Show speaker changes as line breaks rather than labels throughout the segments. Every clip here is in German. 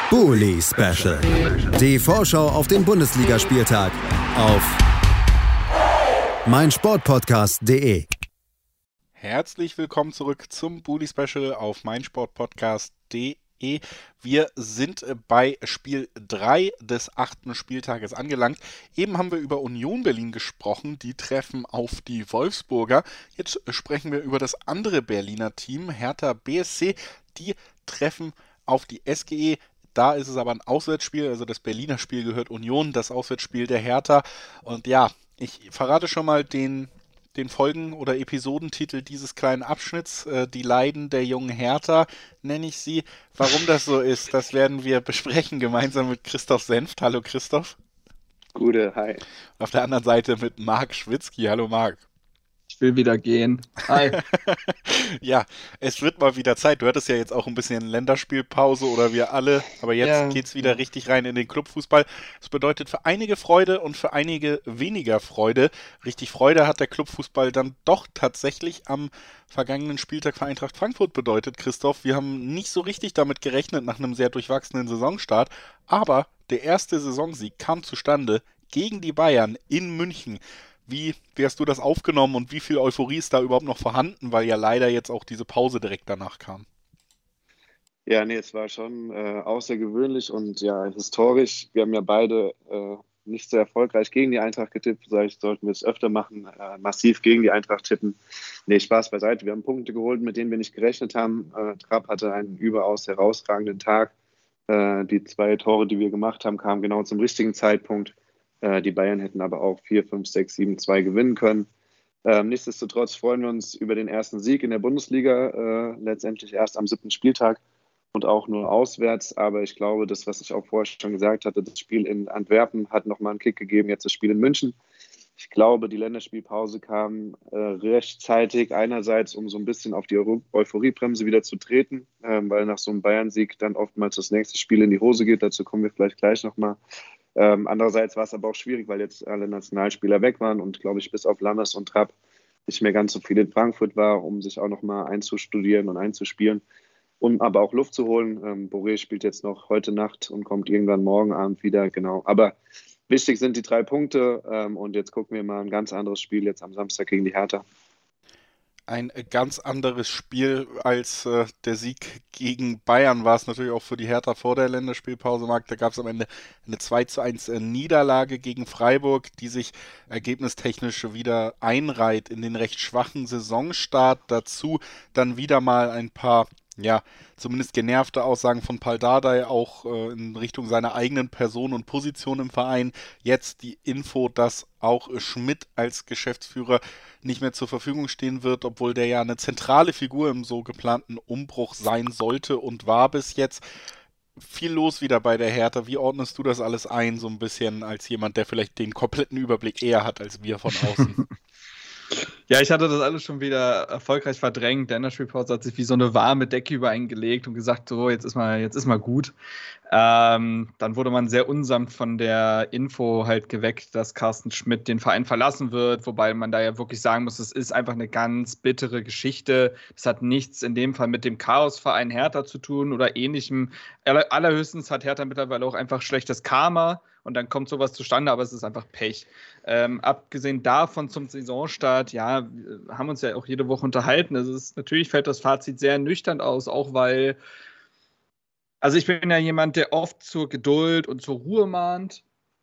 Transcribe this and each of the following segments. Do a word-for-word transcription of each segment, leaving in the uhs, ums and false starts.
Bully Special. Die Vorschau auf den Bundesligaspieltag auf meinsportpodcast punkt de.
Herzlich willkommen zurück zum Bully Special auf meinsportpodcast punkt de. Wir sind bei Spiel drei des achten Spieltages angelangt. Eben haben wir über Union Berlin gesprochen, die treffen auf die Wolfsburger. Jetzt sprechen wir über das andere Berliner Team, Hertha B S C. Die treffen auf die S G E. Da ist es aber ein Auswärtsspiel, also das Berliner Spiel gehört Union, das Auswärtsspiel der Hertha. Und ja, ich verrate schon mal den, den Folgen- oder Episodentitel dieses kleinen Abschnitts. Äh, die Leiden der jungen Hertha, nenne ich sie. Warum das so ist, das werden wir besprechen, gemeinsam mit Christoph Senft. Hallo Christoph.
Gute, hi.
Auf der anderen Seite mit Marc Schwitzky. Hallo Marc.
Ich will wieder gehen. Hi.
Ja, es wird mal wieder Zeit. Du hattest ja jetzt auch ein bisschen Länderspielpause oder wir alle, aber jetzt ja. Geht's wieder richtig rein in den Clubfußball. Das bedeutet für einige Freude und für einige weniger Freude. Richtig Freude hat der Clubfußball dann doch tatsächlich am vergangenen Spieltag für Eintracht Frankfurt bedeutet, Christoph. Wir haben nicht so richtig damit gerechnet nach einem sehr durchwachsenen Saisonstart, aber der erste Saisonsieg kam zustande gegen die Bayern in München. Wie, wie hast du das aufgenommen und wie viel Euphorie ist da überhaupt noch vorhanden, weil ja leider jetzt auch diese Pause direkt danach kam?
Ja, nee, es war schon äh, außergewöhnlich und ja, historisch. Wir haben ja beide äh, nicht sehr erfolgreich gegen die Eintracht getippt. Vielleicht sollten wir es öfter machen, äh, massiv gegen die Eintracht tippen. Nee, Spaß beiseite. Wir haben Punkte geholt, mit denen wir nicht gerechnet haben. Äh, Trapp hatte einen überaus herausragenden Tag. Äh, die zwei Tore, die wir gemacht haben, kamen genau zum richtigen Zeitpunkt. Die Bayern hätten aber auch vier, fünf, sechs, sieben, zwei gewinnen können. Ähm, nichtsdestotrotz freuen wir uns über den ersten Sieg in der Bundesliga, äh, letztendlich erst am siebten Spieltag und auch nur auswärts. Aber ich glaube, das, was ich auch vorher schon gesagt hatte, das Spiel in Antwerpen hat nochmal einen Kick gegeben, jetzt das Spiel in München. Ich glaube, die Länderspielpause kam äh, rechtzeitig, einerseits, um so ein bisschen auf die Eu- Euphoriebremse wieder zu treten, äh, weil nach so einem Bayern-Sieg dann oftmals das nächste Spiel in die Hose geht. Dazu kommen wir vielleicht gleich nochmal. Ähm, andererseits war es aber auch schwierig, weil jetzt alle Nationalspieler weg waren und, glaube ich, bis auf Lammers und Trapp nicht mehr ganz so viel in Frankfurt war, um sich auch nochmal einzustudieren und einzuspielen, um aber auch Luft zu holen. Ähm, Boré spielt jetzt noch heute Nacht und kommt irgendwann morgen Abend wieder, genau. Aber wichtig sind die drei Punkte ähm, und jetzt gucken wir mal ein ganz anderes Spiel jetzt am Samstag gegen die Hertha.
Ein ganz anderes Spiel als äh, der Sieg gegen Bayern war es natürlich auch für die Hertha vor der Länderspielpause, Marc. Da gab es am Ende eine zwei zu eins Niederlage gegen Freiburg, die sich ergebnistechnisch wieder einreiht in den recht schwachen Saisonstart. Dazu dann wieder mal ein paar, ja, zumindest genervte Aussagen von Pal Dardai, auch äh, in Richtung seiner eigenen Person und Position im Verein. Jetzt die Info, dass auch äh, Schmidt als Geschäftsführer nicht mehr zur Verfügung stehen wird, obwohl der ja eine zentrale Figur im so geplanten Umbruch sein sollte und war bis jetzt. Viel los wieder bei der Hertha. Wie ordnest du das alles ein, so ein bisschen als jemand, der vielleicht den kompletten Überblick eher hat als wir von außen?
Ja, ich hatte das alles schon wieder erfolgreich verdrängt. Der Länderspielpause hat sich wie so eine warme Decke über einen gelegt und gesagt, so, jetzt ist mal, jetzt ist mal gut. Ähm, dann wurde man sehr unsanft von der Info halt geweckt, dass Carsten Schmidt den Verein verlassen wird, wobei man da ja wirklich sagen muss, es ist einfach eine ganz bittere Geschichte. Es hat nichts in dem Fall mit dem Chaosverein Hertha zu tun oder ähnlichem. Aller, allerhöchstens hat Hertha mittlerweile auch einfach schlechtes Karma. Und dann kommt sowas zustande, aber es ist einfach Pech. Ähm, abgesehen davon zum Saisonstart, ja, wir haben uns ja auch jede Woche unterhalten. Es ist, natürlich fällt das Fazit sehr nüchtern aus, auch weil, also ich bin ja jemand, der oft zur Geduld und zur Ruhe mahnt.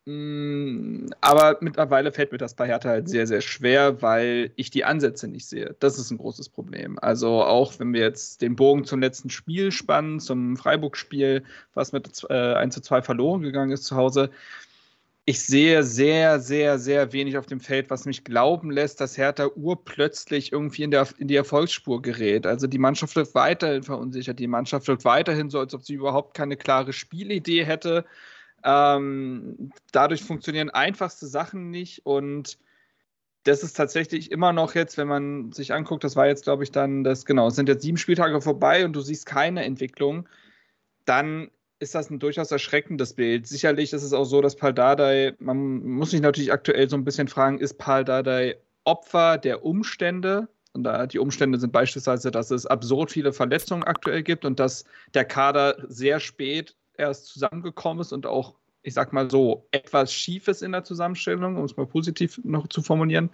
Aber mittlerweile fällt mir das bei Hertha halt sehr, sehr schwer, weil ich die Ansätze nicht sehe. Das ist ein großes Problem. Also auch wenn wir jetzt den Bogen zum letzten Spiel spannen, zum Freiburg-Spiel, was mit äh, eins zu zwei verloren gegangen ist zu Hause, ich sehe sehr, sehr, sehr wenig auf dem Feld, was mich glauben lässt, dass Hertha urplötzlich irgendwie in, der, in die Erfolgsspur gerät. Also die Mannschaft wird weiterhin verunsichert, die Mannschaft wird weiterhin so, als ob sie überhaupt keine klare Spielidee hätte. Ähm, dadurch funktionieren einfachste Sachen nicht und das ist tatsächlich immer noch jetzt, wenn man sich anguckt, das war jetzt, glaube ich, dann, das, genau, es sind jetzt sieben Spieltage vorbei und du siehst keine Entwicklung, dann ist das ein durchaus erschreckendes Bild. Sicherlich ist es auch so, dass Pal Dardai, man muss sich natürlich aktuell so ein bisschen fragen, ist Pal Dardai Opfer der Umstände? Und da die Umstände sind beispielsweise, dass es absurd viele Verletzungen aktuell gibt und dass der Kader sehr spät erst zusammengekommen ist und auch, ich sag mal so, etwas schief ist in der Zusammenstellung, um es mal positiv noch zu formulieren?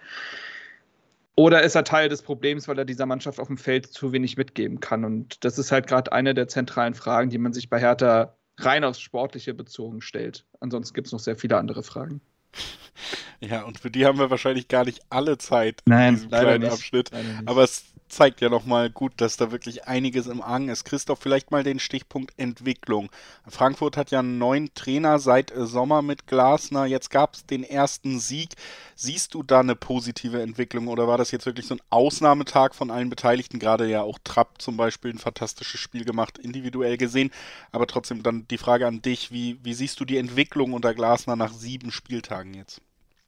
Oder ist er Teil des Problems, weil er dieser Mannschaft auf dem Feld zu wenig mitgeben kann? Und das ist halt gerade eine der zentralen Fragen, die man sich bei Hertha rein aufs Sportliche bezogen stellt. Ansonsten gibt es noch sehr viele andere Fragen.
Ja, und für die haben wir wahrscheinlich gar nicht alle Zeit
Nein,
in diesem
leider
kleinen
nicht,
Abschnitt.
leider nicht.
Aber es zeigt ja nochmal gut, dass da wirklich einiges im Argen ist. Christoph, vielleicht mal den Stichpunkt Entwicklung. Frankfurt hat ja einen neuen Trainer seit äh, Sommer mit Glasner. Jetzt gab es den ersten Sieg. Siehst du da eine positive Entwicklung oder war das jetzt wirklich so ein Ausnahmetag von allen Beteiligten? Gerade ja auch Trapp zum Beispiel ein fantastisches Spiel gemacht, individuell gesehen. Aber trotzdem dann die Frage an dich, wie, wie siehst du die Entwicklung unter Glasner nach sieben Spieltagen jetzt?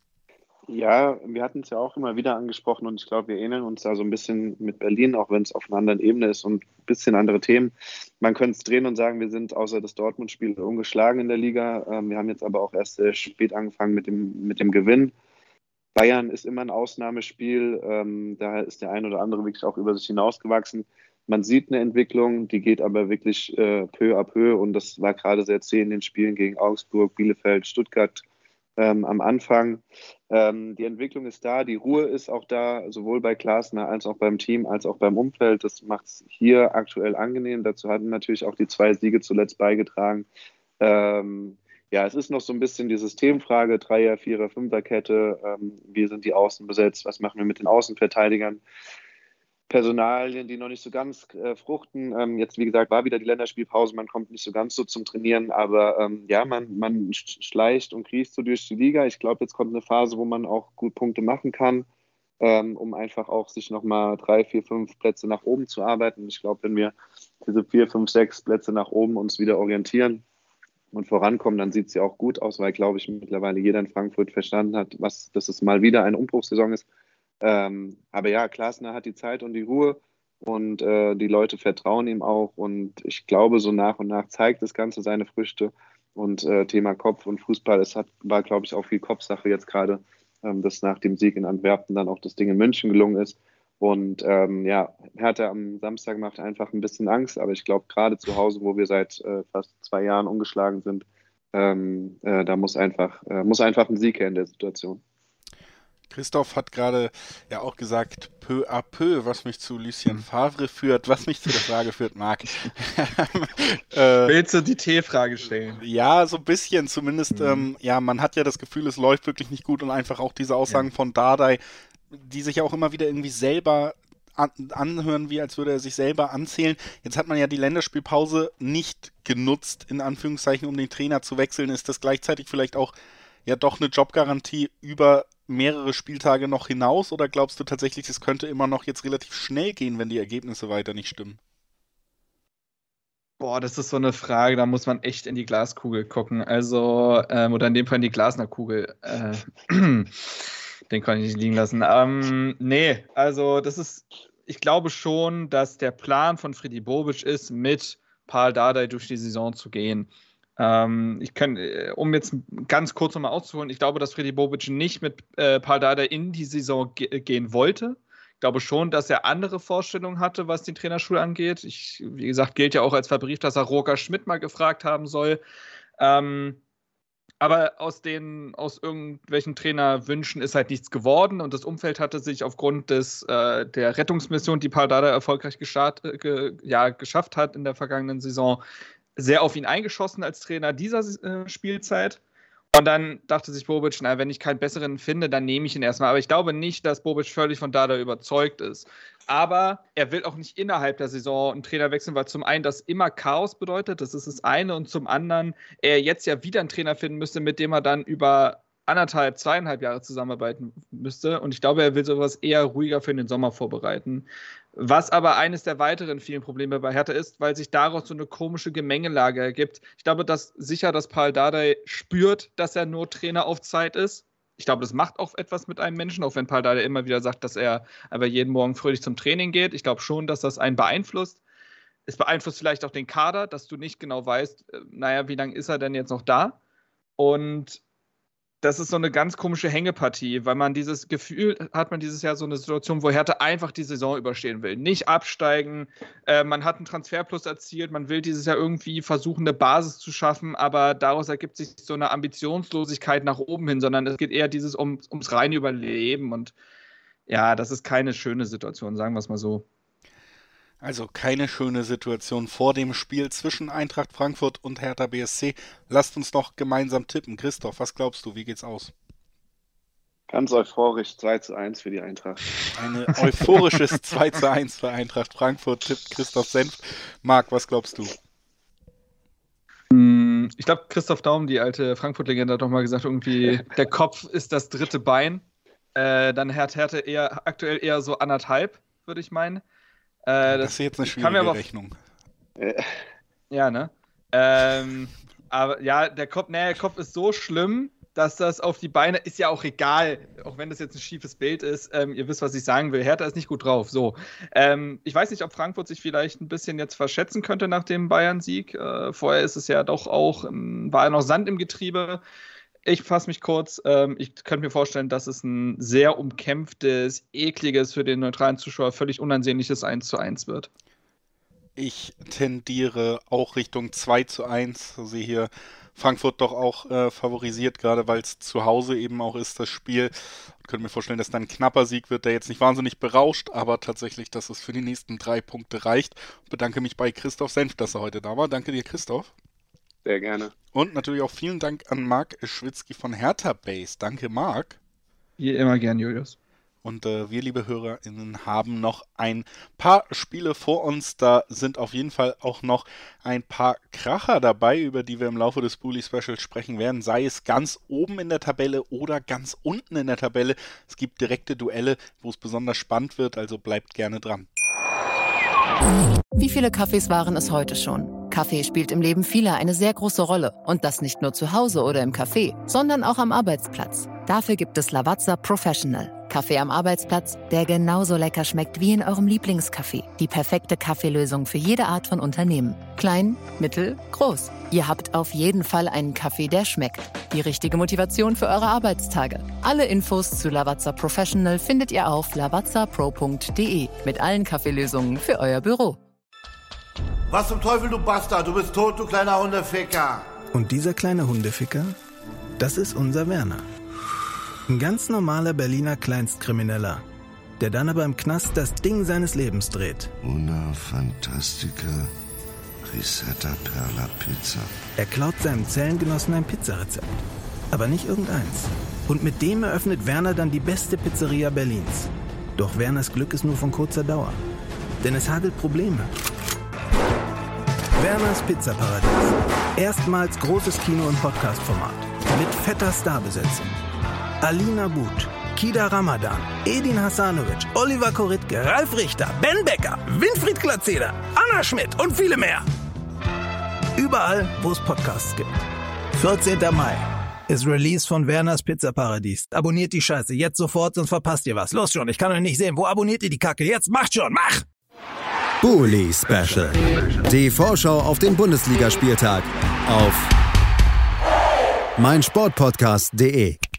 Ja, wir hatten es ja auch immer wieder angesprochen und ich glaube, wir ähneln uns da so ein bisschen mit Berlin, auch wenn es auf einer anderen Ebene ist und ein bisschen andere Themen. Man könnte es drehen und sagen, wir sind außer das Dortmund-Spiel ungeschlagen in der Liga. Ähm, wir haben jetzt aber auch erst sehr spät angefangen mit dem, mit dem Gewinn. Bayern ist immer ein Ausnahmespiel. Ähm, da ist der ein oder andere wirklich auch über sich hinausgewachsen. Man sieht eine Entwicklung, die geht aber wirklich äh, peu à peu und das war gerade sehr zäh in den Spielen gegen Augsburg, Bielefeld, Stuttgart. Ähm, am Anfang. Ähm, die Entwicklung ist da, die Ruhe ist auch da, sowohl bei Glasner als auch beim Team, als auch beim Umfeld. Das macht es hier aktuell angenehm. Dazu hatten natürlich auch die zwei Siege zuletzt beigetragen. Ähm, ja, es ist noch so ein bisschen die Systemfrage, Dreier-, Vierer-, Fünferkette. Ähm, wie sind die Außen besetzt? Was machen wir mit den Außenverteidigern? Personalien, die noch nicht so ganz äh, fruchten. Ähm, jetzt, wie gesagt, war wieder die Länderspielpause, man kommt nicht so ganz so zum Trainieren, aber ähm, ja, man, man schleicht und kriecht so durch die Liga. Ich glaube, jetzt kommt eine Phase, wo man auch gut Punkte machen kann, ähm, um einfach auch sich nochmal drei, vier, fünf Plätze nach oben zu arbeiten. Ich glaube, wenn wir diese vier, fünf, sechs Plätze nach oben uns wieder orientieren und vorankommen, dann sieht es ja auch gut aus, weil, glaube ich, mittlerweile jeder in Frankfurt verstanden hat, was, dass es mal wieder eine Umbruchssaison ist. Ähm, aber ja, Glasner hat die Zeit und die Ruhe und äh, die Leute vertrauen ihm auch und ich glaube, so nach und nach zeigt das Ganze seine Früchte und äh, Thema Kopf und Fußball, es hat, war, glaube ich, auch viel Kopfsache jetzt gerade, ähm, dass nach dem Sieg in Antwerpen dann auch das Ding in München gelungen ist und ähm, ja, Hertha am Samstag macht einfach ein bisschen Angst, aber ich glaube, gerade zu Hause, wo wir seit äh, fast zwei Jahren ungeschlagen sind, ähm, äh, da muss einfach, äh, muss einfach ein Sieg her in der Situation.
Christoph hat gerade ja auch gesagt, peu à peu, was mich zu Lucien Favre führt, was mich zu der Frage führt, Marc.
äh, Willst du die T-Frage stellen?
Ja, so ein bisschen zumindest. Mhm. Ähm, ja, man hat ja das Gefühl, es läuft wirklich nicht gut und einfach auch diese Aussagen ja. von Dardai, die sich ja auch immer wieder irgendwie selber an, anhören, wie als würde er sich selber anzählen. Jetzt hat man ja die Länderspielpause nicht genutzt, in Anführungszeichen, um den Trainer zu wechseln. Ist das gleichzeitig vielleicht auch ja doch eine Jobgarantie über mehrere Spieltage noch hinaus oder glaubst du tatsächlich, es könnte immer noch jetzt relativ schnell gehen, wenn die Ergebnisse weiter nicht stimmen?
Boah, das ist so eine Frage, da muss man echt in die Glaskugel gucken. Also, ähm, oder in dem Fall in die Glasner-Kugel. Äh, den kann ich nicht liegen lassen. Ähm, nee, also das ist, ich glaube schon, dass der Plan von Freddy Bobic ist, mit Pal Dardai durch die Saison zu gehen. Ähm, ich kann, um jetzt ganz kurz nochmal auszuholen, ich glaube, dass Freddy Bobic nicht mit äh, Pal Dardai in die Saison ge- gehen wollte. Ich glaube schon, dass er andere Vorstellungen hatte, was die Trainerschule angeht. Ich, wie gesagt, gilt ja auch als verbrieft, dass er Roger Schmidt mal gefragt haben soll. Ähm, aber aus den, aus irgendwelchen Trainerwünschen ist halt nichts geworden und das Umfeld hatte sich aufgrund des, äh, der Rettungsmission, die Pal Dardai erfolgreich gestart, ge, ja, geschafft hat in der vergangenen Saison, sehr auf ihn eingeschossen als Trainer dieser äh, Spielzeit. Und dann dachte sich Bobic, na, wenn ich keinen besseren finde, dann nehme ich ihn erstmal. Aber ich glaube nicht, dass Bobic völlig von Dardai überzeugt ist. Aber er will auch nicht innerhalb der Saison einen Trainer wechseln, weil zum einen das immer Chaos bedeutet, das ist das eine, und zum anderen er jetzt ja wieder einen Trainer finden müsste, mit dem er dann über anderthalb, zweieinhalb Jahre zusammenarbeiten müsste. Und ich glaube, er will sowas eher ruhiger für den Sommer vorbereiten. Was aber eines der weiteren vielen Probleme bei Hertha ist, weil sich daraus so eine komische Gemengelage ergibt. Ich glaube, dass sicher, dass Pal Dardai spürt, dass er nur Trainer auf Zeit ist. Ich glaube, das macht auch etwas mit einem Menschen, auch wenn Pal Dardai immer wieder sagt, dass er aber jeden Morgen fröhlich zum Training geht. Ich glaube schon, dass das einen beeinflusst. Es beeinflusst vielleicht auch den Kader, dass du nicht genau weißt, naja, wie lange ist er denn jetzt noch da? Und das ist so eine ganz komische Hängepartie, weil man dieses Gefühl hat, man dieses Jahr so eine Situation, wo Hertha einfach die Saison überstehen will. Nicht absteigen, äh, man hat einen Transferplus erzielt, man will dieses Jahr irgendwie versuchen, eine Basis zu schaffen, aber daraus ergibt sich so eine Ambitionslosigkeit nach oben hin, sondern es geht eher dieses um, ums reine Überleben und ja, das ist keine schöne Situation, sagen wir es mal so.
Also keine schöne Situation vor dem Spiel zwischen Eintracht Frankfurt und Hertha B S C. Lasst uns noch gemeinsam tippen. Christoph, was glaubst du, wie geht's aus?
Ganz euphorisch zwei zu eins für die Eintracht.
Ein euphorisches zwei zu eins für Eintracht Frankfurt, tippt Christoph Senf. Marc, was glaubst du?
Ich glaube, Christoph Daum, die alte Frankfurt-Legende, hat doch mal gesagt, irgendwie der Kopf ist das dritte Bein. Äh, dann hat Hertha eher, aktuell eher so anderthalb, würde ich meinen. Äh, das,
das ist jetzt eine schwierige
aber,
Rechnung.
Ja, ne? Ähm, aber ja, der Kopf, nee, der Kopf ist so schlimm, dass das auf die Beine, ist ja auch egal, auch wenn das jetzt ein schiefes Bild ist, ähm, ihr wisst, was ich sagen will, Hertha ist nicht gut drauf, so. Ähm, ich weiß nicht, ob Frankfurt sich vielleicht ein bisschen jetzt verschätzen könnte nach dem Bayern-Sieg, äh, vorher ist es ja doch auch, ähm, war ja noch Sand im Getriebe. Ich fasse mich kurz, ähm, ich könnte mir vorstellen, dass es ein sehr umkämpftes, ekliges, für den neutralen Zuschauer völlig unansehnliches eins zu eins wird.
Ich tendiere auch Richtung zwei zu eins, sehe hier Frankfurt doch auch äh, favorisiert, gerade weil es zu Hause eben auch ist, das Spiel. Ich könnte mir vorstellen, dass dann ein knapper Sieg wird, der jetzt nicht wahnsinnig berauscht, aber tatsächlich, dass es für die nächsten drei Punkte reicht. Ich bedanke mich bei Christoph Senf, dass er heute da war. Danke dir, Christoph.
Sehr gerne.
Und natürlich auch vielen Dank an Marc Schwitzky von Hertha Base. Danke, Marc.
Wie immer gern, Julius.
Und äh, wir, liebe HörerInnen, haben noch ein paar Spiele vor uns. Da sind auf jeden Fall auch noch ein paar Kracher dabei, über die wir im Laufe des Bully Specials sprechen werden. Sei es ganz oben in der Tabelle oder ganz unten in der Tabelle. Es gibt direkte Duelle, wo es besonders spannend wird, also bleibt gerne dran.
Wie viele Kaffees waren es heute schon? Kaffee spielt im Leben vieler eine sehr große Rolle. Und das nicht nur zu Hause oder im Café, sondern auch am Arbeitsplatz. Dafür gibt es Lavazza Professional. Kaffee am Arbeitsplatz, der genauso lecker schmeckt wie in eurem Lieblingscafé. Die perfekte Kaffeelösung für jede Art von Unternehmen. Klein, mittel, groß. Ihr habt auf jeden Fall einen Kaffee, der schmeckt. Die richtige Motivation für eure Arbeitstage. Alle Infos zu Lavazza Professional findet ihr auf lavazza pro punkt de mit allen Kaffeelösungen für euer Büro.
Was zum Teufel, du Bastard? Du bist tot, du kleiner Hundeficker.
Und dieser kleine Hundeficker, das ist unser Werner. Ein ganz normaler Berliner Kleinstkrimineller, der dann aber im Knast das Ding seines Lebens dreht.
Una Fantastica Risetta Perla Pizza.
Er klaut seinem Zellengenossen ein Pizzarezept, aber nicht irgendeins. Und mit dem eröffnet Werner dann die beste Pizzeria Berlins. Doch Werners Glück ist nur von kurzer Dauer, denn es hagelt Probleme. Werners Pizzaparadies. Erstmals großes Kino- und Podcast-Format. Mit fetter Starbesetzung. Alina But, Kida Ramadan, Edin Hasanovic, Oliver Koritke, Ralf Richter, Ben Becker, Winfried Glatzeder, Anna Schmidt und viele mehr. Überall, wo es Podcasts gibt. vierzehnten Mai ist Release von Werners Pizzaparadies. Abonniert die Scheiße jetzt sofort, sonst verpasst ihr was. Los schon, ich kann euch nicht sehen. Wo abonniert ihr die Kacke? Jetzt macht schon, mach! Bully Special. Die Vorschau auf den Bundesligaspieltag auf meinsportpodcast punkt de.